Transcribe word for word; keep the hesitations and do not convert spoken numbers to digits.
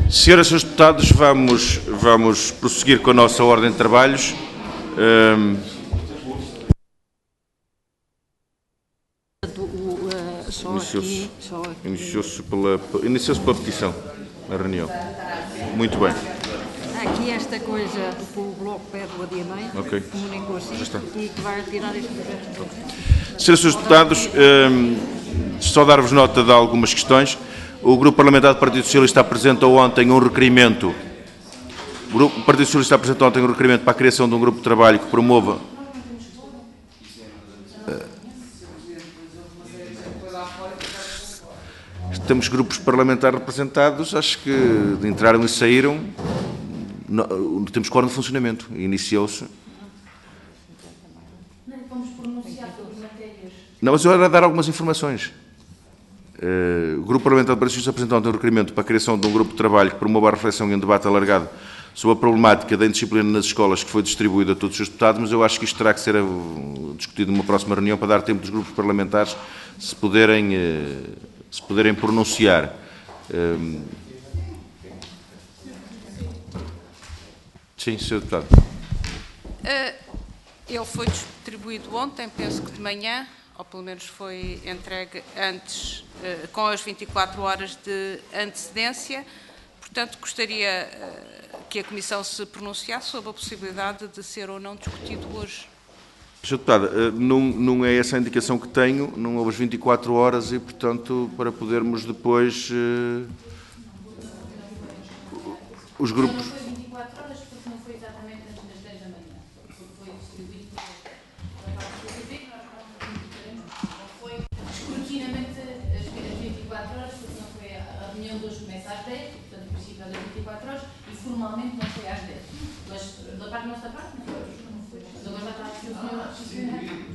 Senhoras e senhores deputados, vamos, vamos prosseguir com a nossa ordem de trabalhos. Um... Iniciou-se iniciou pela, iniciou pela petição, a reunião. Muito bem. Aqui esta coisa que o Bloco pede o adiamento, okay. Comunicou assim e que vai retirar este projeto. Okay. Senhoras e senhores deputados, um, só dar-vos nota de algumas questões. O Grupo Parlamentar do Partido Socialista apresentou ontem um requerimento. O Grupo o Partido Socialista apresentou ontem um requerimento para a criação de um grupo de trabalho que promova. Temos grupos parlamentares representados, acho que entraram e saíram. Não, temos quórum de funcionamento. Iniciou-se. Não, mas eu era dar algumas informações. Uh, o Grupo Parlamentar do Partido Socialista apresentou ontem um requerimento para a criação de um grupo de trabalho que promova a reflexão e um debate alargado sobre a problemática da indisciplina nas escolas, que foi distribuído a todos os seus deputados, mas eu acho que isto terá que ser uh, discutido numa próxima reunião para dar tempo dos grupos parlamentares se poderem, uh, se poderem pronunciar. Uh, sim, senhor Deputado. Uh, ele foi distribuído ontem, penso que de manhã, ou pelo menos foi entregue antes, uh, com as vinte e quatro horas de antecedência. Portanto, gostaria uh, que a Comissão se pronunciasse sobre a possibilidade de ser ou não discutido hoje. senhor Deputado, uh, não, não é essa a indicação que tenho, não houve as vinte e quatro horas e, portanto, para podermos depois... Uh, os grupos... Formalmente não foi às dez, mas da parte da nossa parte não foi. Agora já está a